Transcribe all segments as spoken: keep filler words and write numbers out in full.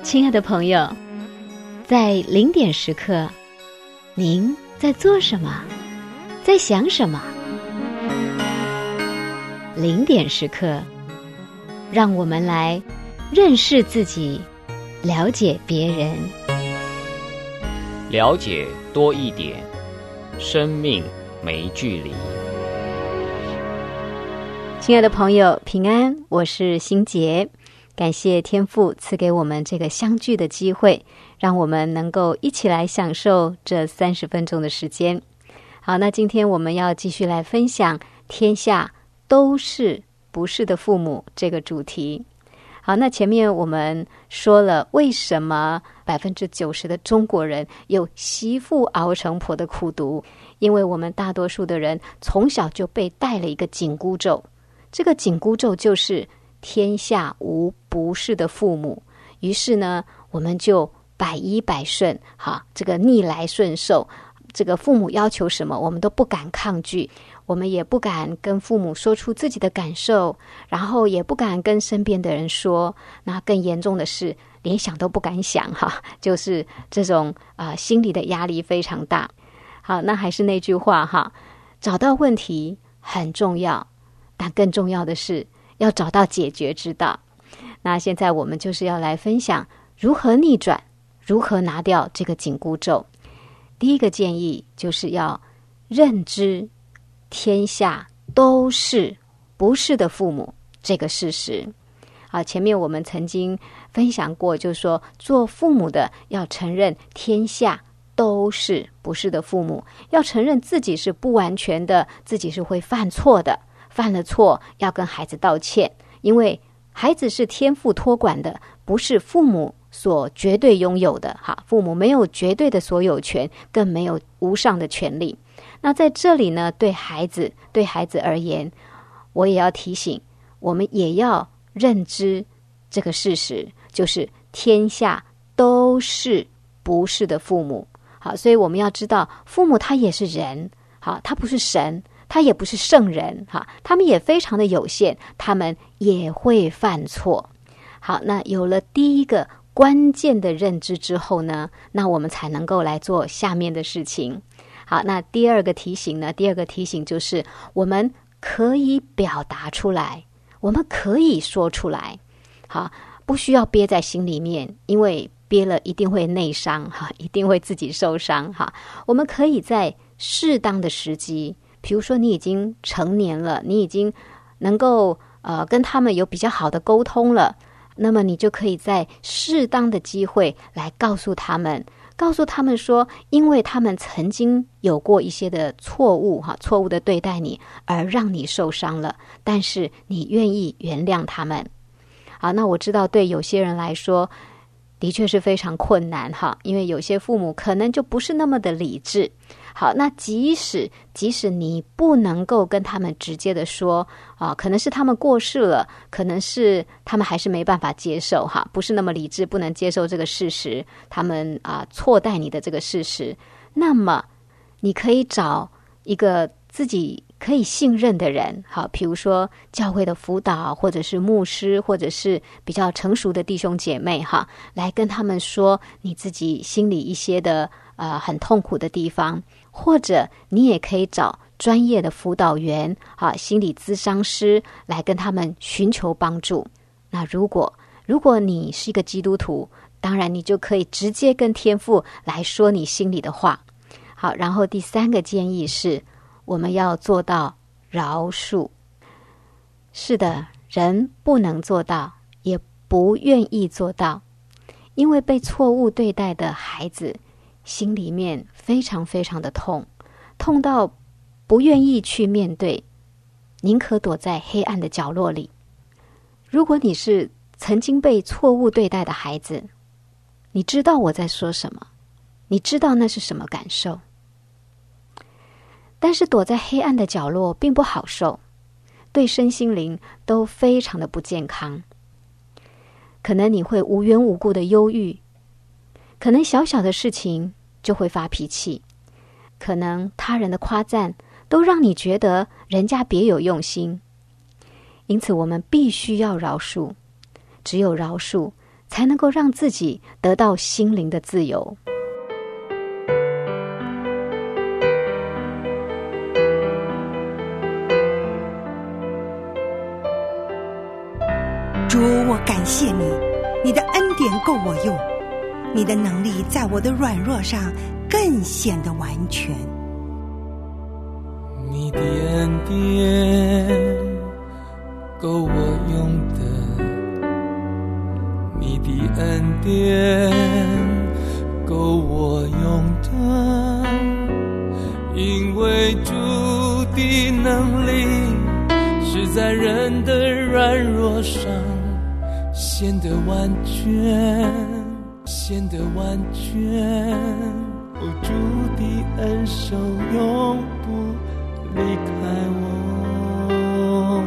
亲爱的朋友，在零点时刻，您在做什么？在想什么？零点时刻，让我们来认识自己，了解别人， 了解多一点，生命没距离。 亲爱的朋友，平安，我是欣洁。感谢天父赐给我们这个相聚的机会，让我们能够一起来享受这三十分钟的时间。好，那今天我们要继续来分享天下都是不是的父母这个主题。好，那前面我们说了为什么百分之九十的中国人有媳妇熬成婆的苦毒，因为我们大多数的人从小就被带了一个紧箍咒，这个紧箍咒就是天下无不是的父母，于是呢，我们就百依百顺，哈，这个逆来顺受，这个父母要求什么，我们都不敢抗拒，我们也不敢跟父母说出自己的感受，然后也不敢跟身边的人说，那更严重的是，连想都不敢想，哈，就是这种啊、呃，心理的压力非常大。好，那还是那句话哈，找到问题很重要，但更重要的是要找到解决之道。那现在我们就是要来分享如何逆转，如何拿掉这个紧箍咒。第一个建议就是要认知天下都是不是的父母这个事实。啊，前面我们曾经分享过，就是说做父母的要承认天下都是不是的父母，要承认自己是不完全的，自己是会犯错的，犯了错要跟孩子道歉，因为孩子是天父托管的，不是父母所绝对拥有的。哈，父母没有绝对的所有权，更没有无上的权利。那在这里呢，对孩子对孩子而言，我也要提醒，我们也要认知这个事实，就是天下都是不是的父母。好，所以我们要知道，父母他也是人，好，他不是神，他也不是圣人，哈，他们也非常的有限，他们也会犯错。好，那有了第一个关键的认知之后呢，那我们才能够来做下面的事情。好，那第二个提醒呢，第二个提醒就是我们可以表达出来，我们可以说出来，好，不需要憋在心里面，因为憋了一定会内伤，哈，一定会自己受伤，哈。我们可以在适当的时机，比如说你已经成年了，你已经能够呃跟他们有比较好的沟通了，那么你就可以在适当的机会来告诉他们，告诉他们说，因为他们曾经有过一些的错误，哈，错误的对待你，而让你受伤了，但是你愿意原谅他们。好，那我知道对有些人来说的确是非常困难，哈，因为有些父母可能就不是那么的理智。好，那即使即使你不能够跟他们直接的说啊，可能是他们过世了，可能是他们还是没办法接受，哈，不是那么理智，不能接受这个事实，他们啊错待你的这个事实，那么你可以找一个自己可以信任的人，好，比如说教会的辅导，或者是牧师，或者是比较成熟的弟兄姐妹，哈，来跟他们说你自己心里一些的呃很痛苦的地方，或者你也可以找专业的辅导员，啊，心理咨商师来跟他们寻求帮助。那如果如果你是一个基督徒，当然你就可以直接跟天父来说你心里的话。好，然后第三个建议是，我们要做到饶恕。是的，人不能做到，也不愿意做到，因为被错误对待的孩子心里面非常非常的痛，痛到不愿意去面对，宁可躲在黑暗的角落里。如果你是曾经被错误对待的孩子，你知道我在说什么，你知道那是什么感受。但是躲在黑暗的角落并不好受，对身心灵都非常的不健康。可能你会无缘无故的忧郁，可能小小的事情就会发脾气，可能他人的夸赞都让你觉得人家别有用心。因此我们必须要饶恕，只有饶恕才能够让自己得到心灵的自由。 主，我感谢你，你的恩典够我用，你的能力在我的软弱上更显得完全。 你的恩典够我用的，你的恩典够我用的，因为主的能力是在人的软弱上显得完全，显得完全。哦，主的恩手永不离开我，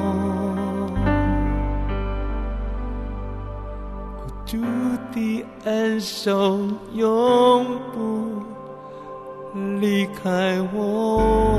哦，主的恩手永不离开我。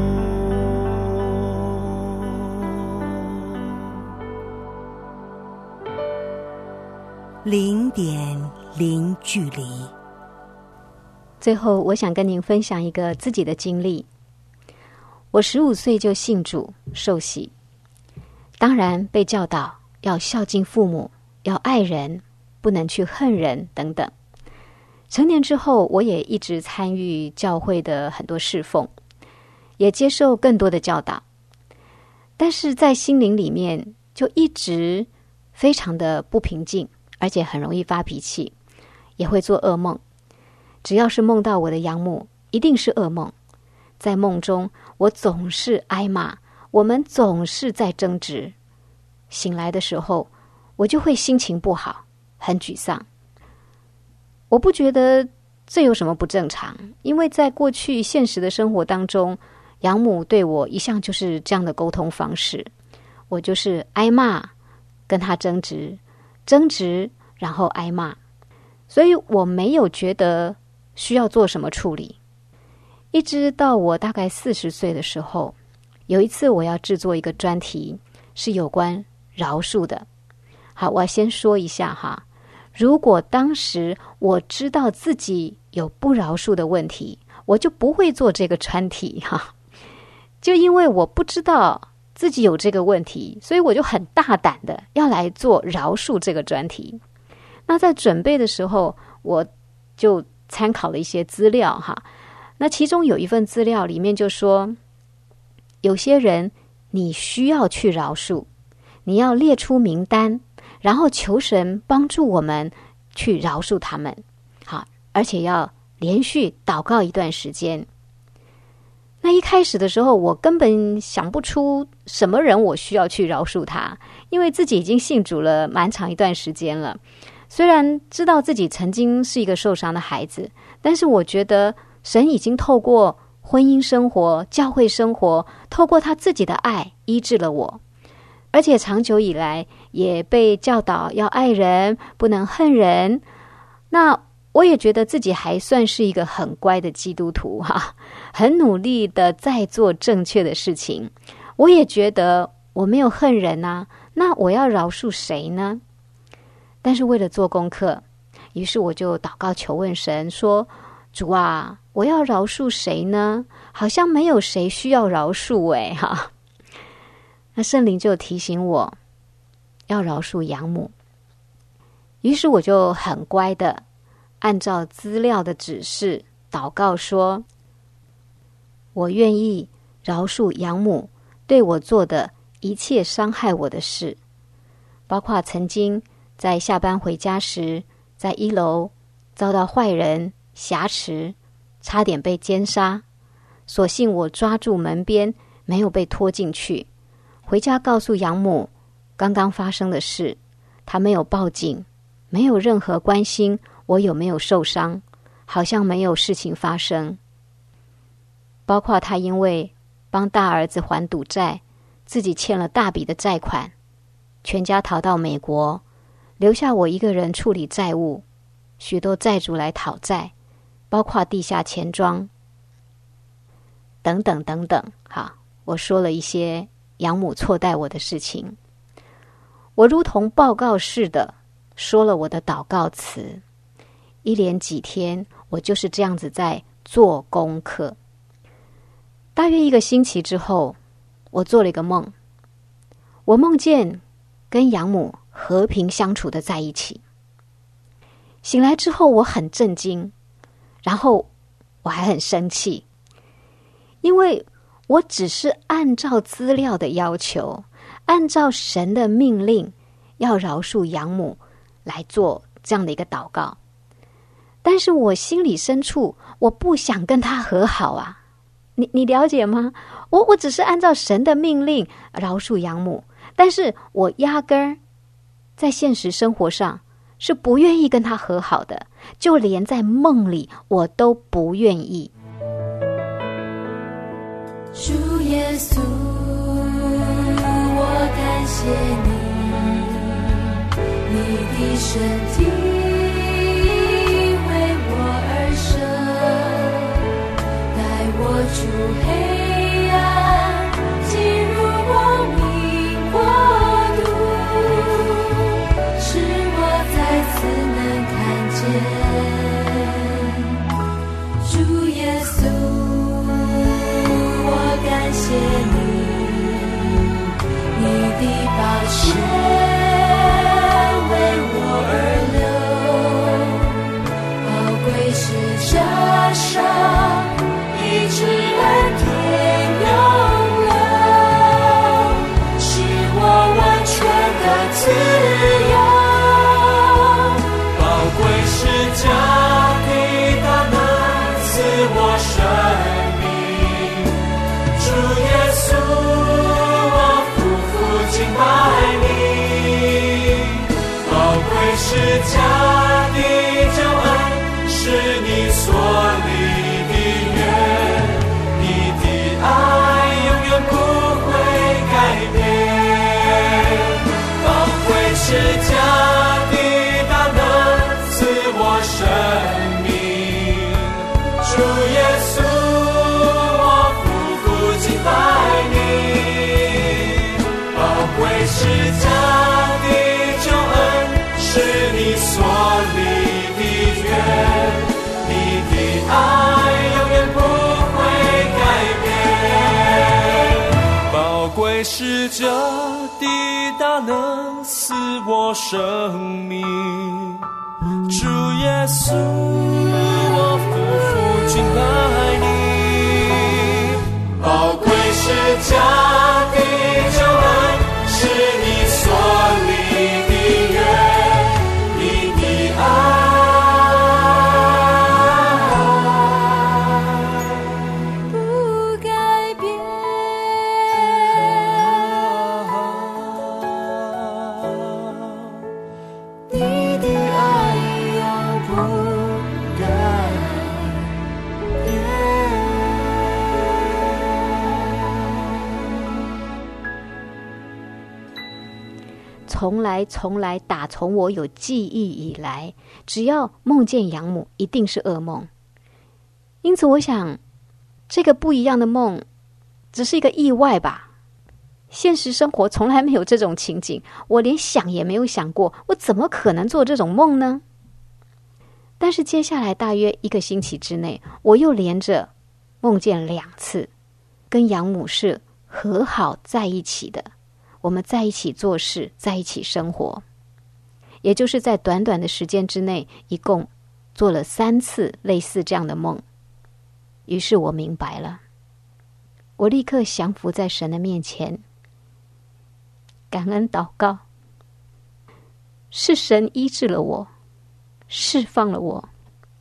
零点零距离。 最后，我想跟您分享一个自己的经历。我十五岁就信主受洗，当然被教导要孝敬父母，要爱人，不能去恨人等等。成年之后，我也一直参与教会的很多侍奉，也接受更多的教导，但是在心灵里面就一直非常的不平静，而且很容易发脾气，也会做噩梦。只要是梦到我的养母，一定是噩梦。在梦中，我总是挨骂，我们总是在争执。醒来的时候，我就会心情不好，很沮丧。我不觉得这有什么不正常，因为在过去现实的生活当中，养母对我一向就是这样的沟通方式。我就是挨骂，跟她争执，争执，然后挨骂。所以我没有觉得需要做什么处理。一直到我大概四十岁的时候，有一次我要制作一个专题，是有关饶恕的。好，我要先说一下哈，如果当时我知道自己有不饶恕的问题，我就不会做这个专题哈。就因为我不知道自己有这个问题，所以我就很大胆的要来做饶恕这个专题。那在准备的时候，我就参考了一些资料哈。那其中有一份资料里面就说，有些人你需要去饶恕，你要列出名单，然后求神帮助我们去饶恕他们。好，而且要连续祷告一段时间。那一开始的时候，我根本想不出什么人我需要去饶恕他，因为自己已经信主了蛮长一段时间了。虽然知道自己曾经是一个受伤的孩子，但是我觉得神已经透过婚姻生活、教会生活，透过他自己的爱医治了我。而且长久以来也被教导要爱人，不能恨人。那我也觉得自己还算是一个很乖的基督徒哈，很努力的在做正确的事情。我也觉得我没有恨人啊，那我要饶恕谁呢？但是为了做功课，于是我就祷告求问神说，主啊，我要饶恕谁呢？好像没有谁需要饶恕诶哈。那圣灵就提醒我要饶恕养母，于是我就很乖的按照资料的指示祷告说，我愿意饶恕养母对我做的一切伤害我的事，包括曾经在下班回家时，在一楼遭到坏人挟持，差点被奸杀，所幸我抓住门边，没有被拖进去。回家告诉养母刚刚发生的事，她没有报警，没有任何关心我有没有受伤，好像没有事情发生。包括她因为帮大儿子还赌债，自己欠了大笔的债款，全家逃到美国，留下我一个人处理债务，许多债主来讨债，包括地下钱庄等等等等。好，我说了一些养母错待我的事情，我如同报告似的说了我的祷告词。一连几天，我就是这样子在做功课。大约一个星期之后，我做了一个梦，我梦见跟养母和平相处的在一起。醒来之后，我很震惊，然后我还很生气，因为我只是按照资料的要求，按照神的命令，要饶恕养母来做这样的一个祷告。但是我心里深处，我不想跟他和好啊。你你了解吗？我我只是按照神的命令饶恕养母，但是我压根儿在现实生活上是不愿意跟他和好的，就连在梦里我都不愿意。 主耶稣，我感谢你，你的身体为我而生，带我出黑暗，进入光明国度，使我再次能看见主耶稣。感谢你，你的宝血为我而流，宝贵是这上一直恩典永留，使我完全的自由， 宝贵是家的大能赐我生命。主耶稣，我夫妇敬拜你，宝贵是家的救恩，是你所立的约，你的爱永远不会改变，宝贵是家的大能赐我生命。主耶稣，拜你，宝贵是家的救恩，是你所立的约，你的爱永远不会改变，宝贵是家的大能赐我生命。主耶稣，我夫妇敬拜你，宝贵是家的救恩，是你所立的约，你的爱不改变，你的爱永不改变。 从来从来打从我有记忆以来，只要梦见养母一定是噩梦。因此我想这个不一样的梦只是一个意外吧，现实生活从来没有这种情景，我连想也没有想过，我怎么可能做这种梦呢？但是接下来大约一个星期之内，我又连着梦见两次跟养母是和好在一起的，我们在一起做事，在一起生活，也就是在短短的时间之内，一共做了三次类似这样的梦。于是我明白了，我立刻降服在神的面前，感恩祷告，是神医治了我，释放了我。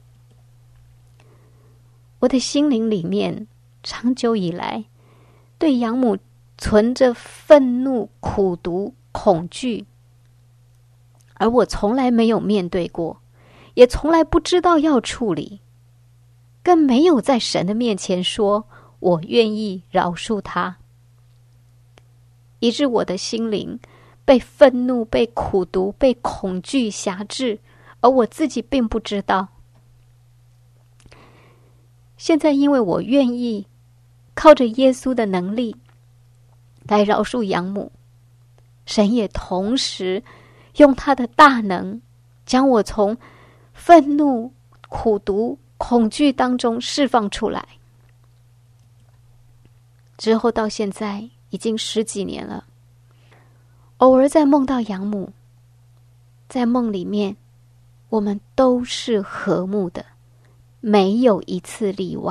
我的心灵里面长久以来对养母存着愤怒、苦毒、恐惧，而我从来没有面对过，也从来不知道要处理，更没有在神的面前说我愿意饶恕他，以致我的心灵被愤怒、被苦毒、被恐惧辖制，而我自己并不知道。现在因为我愿意靠着耶稣的能力来饶恕养母，神也同时用他的大能将我从愤怒、苦毒、恐惧当中释放出来。之后到现在已经十几年了，偶尔在梦到养母，在梦里面我们都是和睦的，没有一次例外。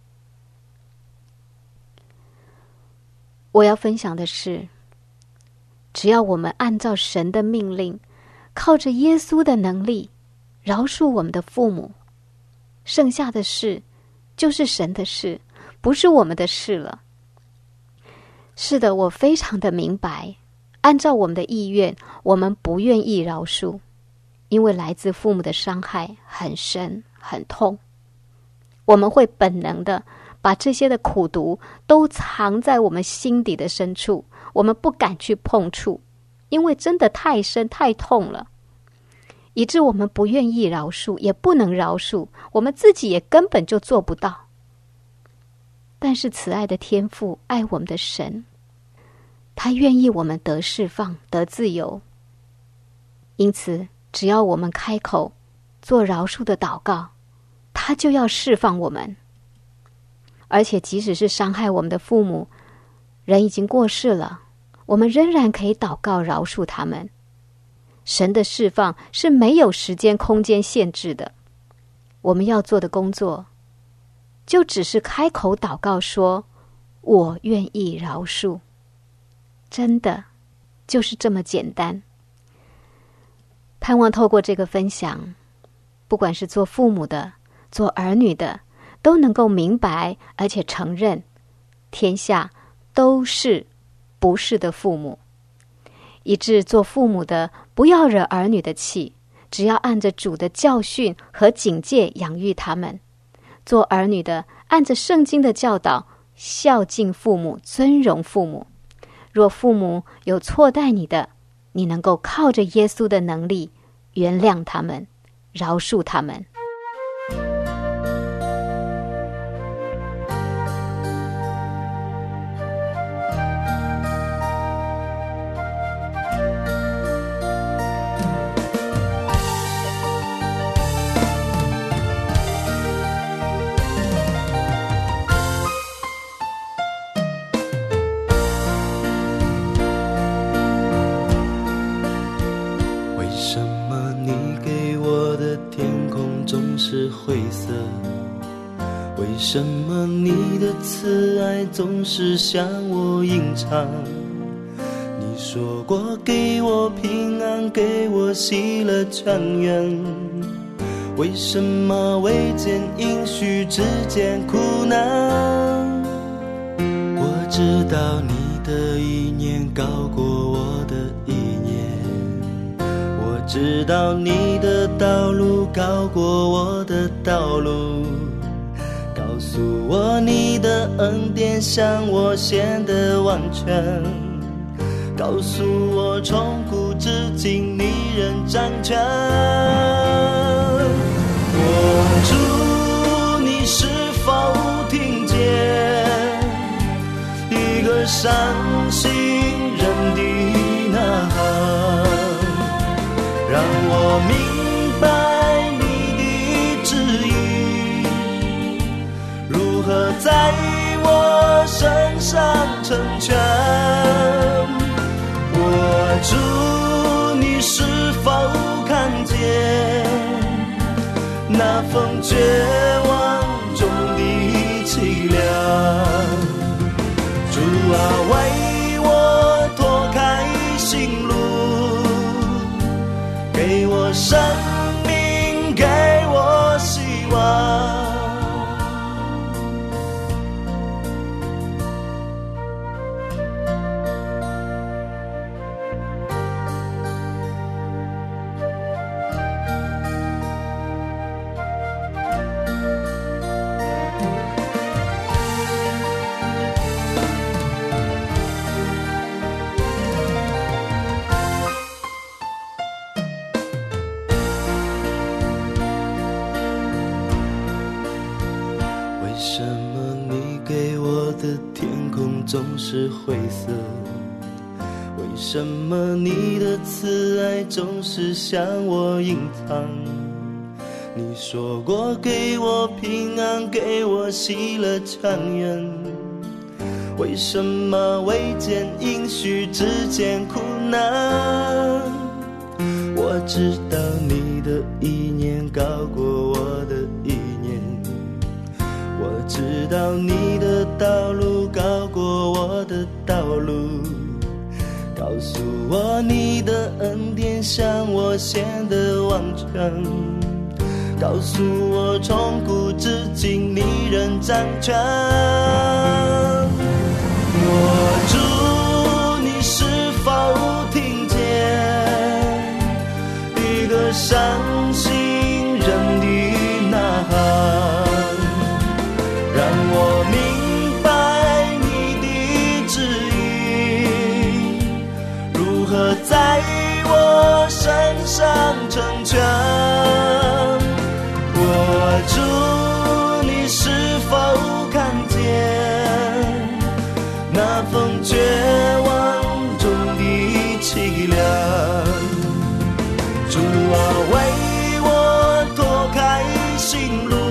我要分享的是，只要我们按照神的命令，靠着耶稣的能力饶恕我们的父母，剩下的事就是神的事，不是我们的事了。是的，我非常的明白，按照我们的意愿，我们不愿意饶恕，因为来自父母的伤害很深很痛，我们会本能的把这些的苦毒都藏在我们心底的深处，我们不敢去碰触，因为真的太深太痛了，以致我们不愿意饶恕，也不能饶恕，我们自己也根本就做不到。但是慈爱的天父，爱我们的神，他愿意我们得释放，得自由。因此只要我们开口做饶恕的祷告，他就要释放我们。而且即使是伤害我们的父母，人已经过世了，我们仍然可以祷告饶恕他们。神的释放是没有时间空间限制的，我们要做的工作就只是开口祷告说，我愿意饶恕。真的就是这么简单。盼望透过这个分享，不管是做父母的、做儿女的，都能够明白而且承认，天下都是不是的父母，以致做父母的不要惹儿女的气，只要按着主的教训和警戒养育他们；做儿女的按着圣经的教导孝敬父母，尊荣父母。若父母有错待你的，你能够靠着耶稣的能力原谅他们，饶恕他们。 灰色，为什么你的慈爱总是向我隐藏？你说过给我平安，给我喜乐全圆，为什么未见应许只见苦难？我知道你的意念高过我的意念，我知道你的道路高过我的道路，告诉我你的恩典向我显得完全，告诉我从古至今你仍掌权。我主，你是否听见一个伤心人的呐喊，让我明白你的旨意如何在我身上成全。我主，你是否看见那份绝望中的凄凉？主啊，为我拓开心路，给我生命，给我希望。总是灰色，为什么你的慈爱总是向我隐藏？你说过给我平安，给我喜乐长远，为什么未见应许只见苦难？我知道你的意念高过我的意念，我知道你的道路高过我的道路，告诉我你的恩典向我显得完全，告诉我从古至今你仍掌权。我主，你是否听见一个伤心人的呐喊？让我明白你的旨意如何在我身上成全。我主，你是否看见那份绝望中的凄凉？主啊，为我拓开心路，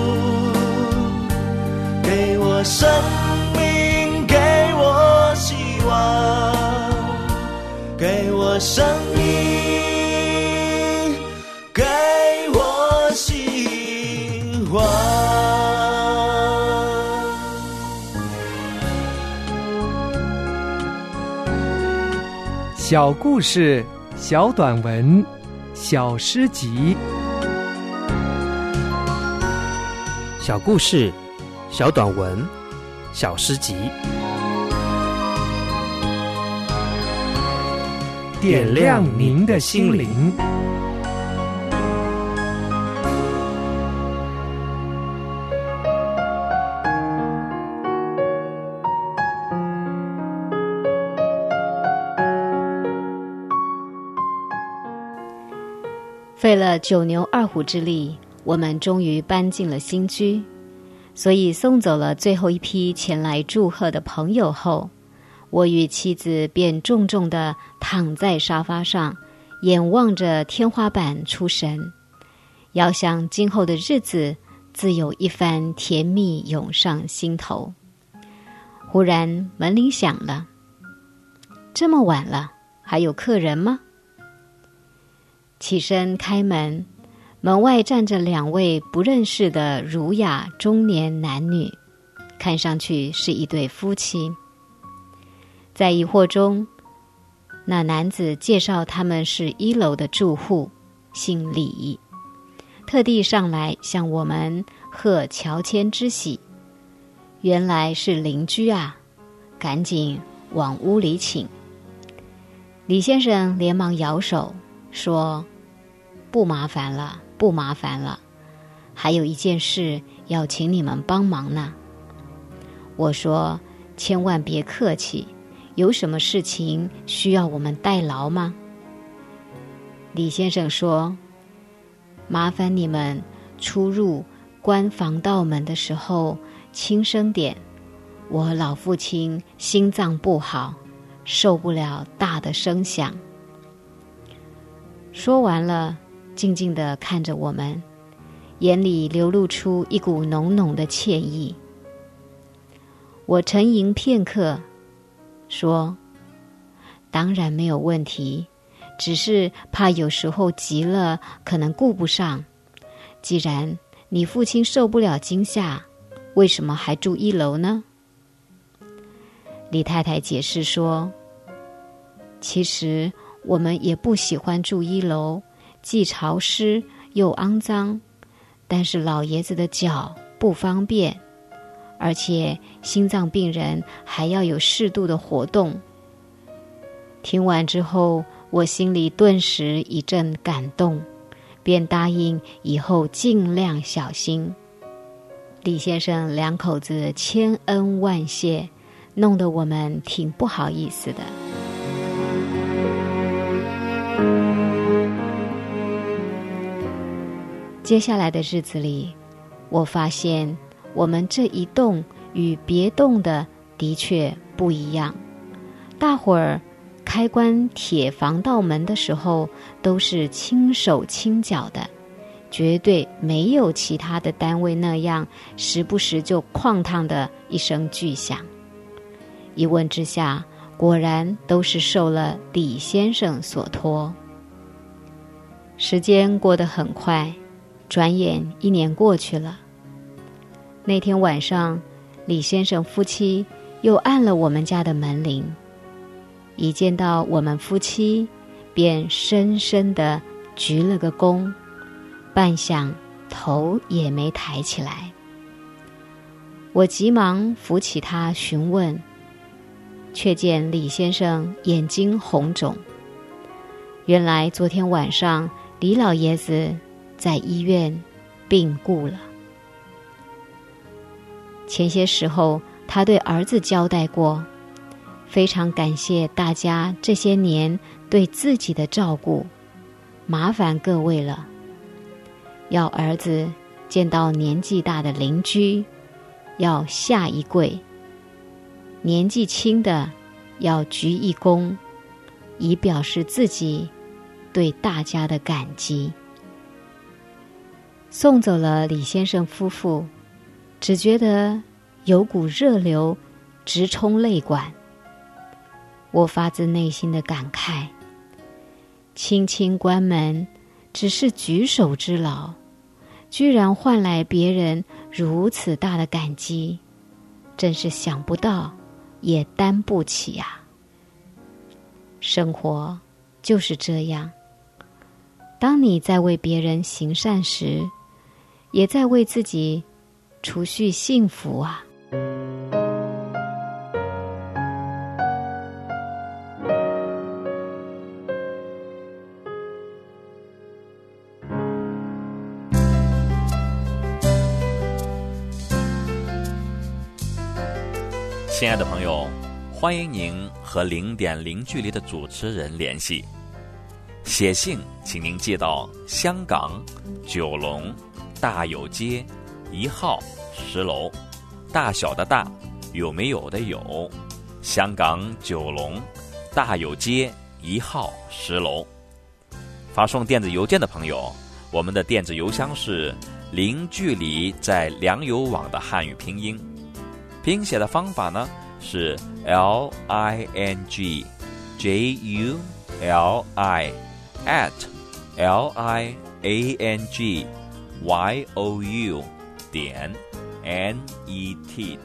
给我生命，给我希望，给我生命，给我希望。 小故事，小短文，小诗集。 小故事，小短文，小诗集， 点亮您的心灵。 费了九牛二虎之力，我们终于搬进了新居。所以送走了最后一批前来祝贺的朋友后，我与妻子便重重地躺在沙发上，眼望着天花板出神，遥想今后的日子自有一番甜蜜涌上心头。忽然门铃响了，这么晚了，还有客人吗？起身开门，门外站着两位不认识的儒雅中年男女，看上去是一对夫妻。在疑惑中，那男子介绍他们是一楼的住户，姓李，特地上来向我们贺乔迁之喜。原来是邻居啊，赶紧往屋里请。李先生连忙摇手说：不麻烦了，不麻烦了，还有一件事要请你们帮忙呢。我说：千万别客气，有什么事情需要我们代劳吗？李先生说：麻烦你们出入关防盗门的时候轻声点，我老父亲心脏不好，受不了大的声响。说完了，静静地看着我们，眼里流露出一股浓浓的歉意。我沉吟片刻，说：当然没有问题，只是怕有时候急了可能顾不上。既然你父亲受不了惊吓，为什么还住一楼呢？李太太解释说：其实我们也不喜欢住一楼，既潮湿又肮脏，但是老爷子的脚不方便，而且心脏病人还要有适度的活动。听完之后，我心里顿时一阵感动，便答应以后尽量小心。李先生两口子千恩万谢，弄得我们挺不好意思的。接下来的日子里，我发现我们这一栋与别栋的的确不一样。大伙儿开关铁防盗门的时候，都是轻手轻脚的，绝对没有其他的单位那样时不时就哐当的一声巨响。一问之下，果然都是受了李先生所托。时间过得很快，转眼一年过去了。那天晚上，李先生夫妻又按了我们家的门铃，一见到我们夫妻，便深深地鞠了个躬，半晌头也没抬起来。我急忙扶起他询问，却见李先生眼睛红肿。原来昨天晚上李老爷子在医院病故了。前些时候他对儿子交代过，非常感谢大家这些年对自己的照顾，麻烦各位了。要儿子见到年纪大的邻居，要下一跪，年纪轻的要鞠一躬，以表示自己对大家的感激。送走了李先生夫妇，只觉得有股热流直冲泪管。我发自内心的感慨，轻轻关门只是举手之劳，居然换来别人如此大的感激，真是想不到也担不起呀。生活就是这样，当你在为别人行善时，也在为自己储蓄幸福啊。 亲爱的朋友，欢迎您和零点零距离的主持人联系。写信请您寄到香港九龙大有街一号十楼，大小的大，有没有的有，香港九龙大有街一号十楼。发送电子邮件的朋友，我们的电子邮箱是零距离在良友网的汉语拼音，拼写的方法呢是 L I N G J U L I at L I A N G Y O U 点 N E T。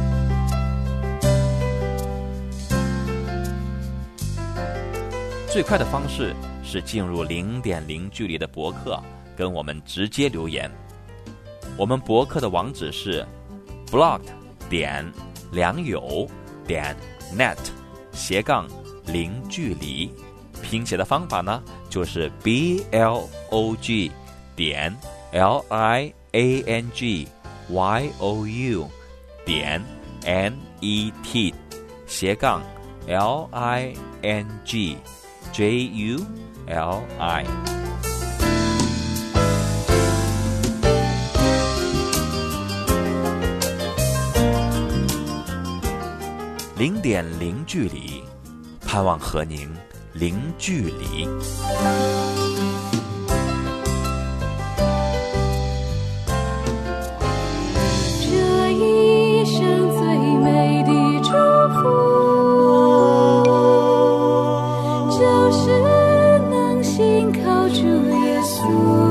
最快的方式是进入零点零距离的博客，跟我们直接留言。我们博客的网址是 blog 点良友点 net 斜杠零距离，拼写的方法呢就是 B L O G 点 L I A N G Y O U 点 N E T 斜杠 L I N G J U L I。零点零距离，盼望和您零距离。 这一生最美的祝福，就是能信靠主耶稣。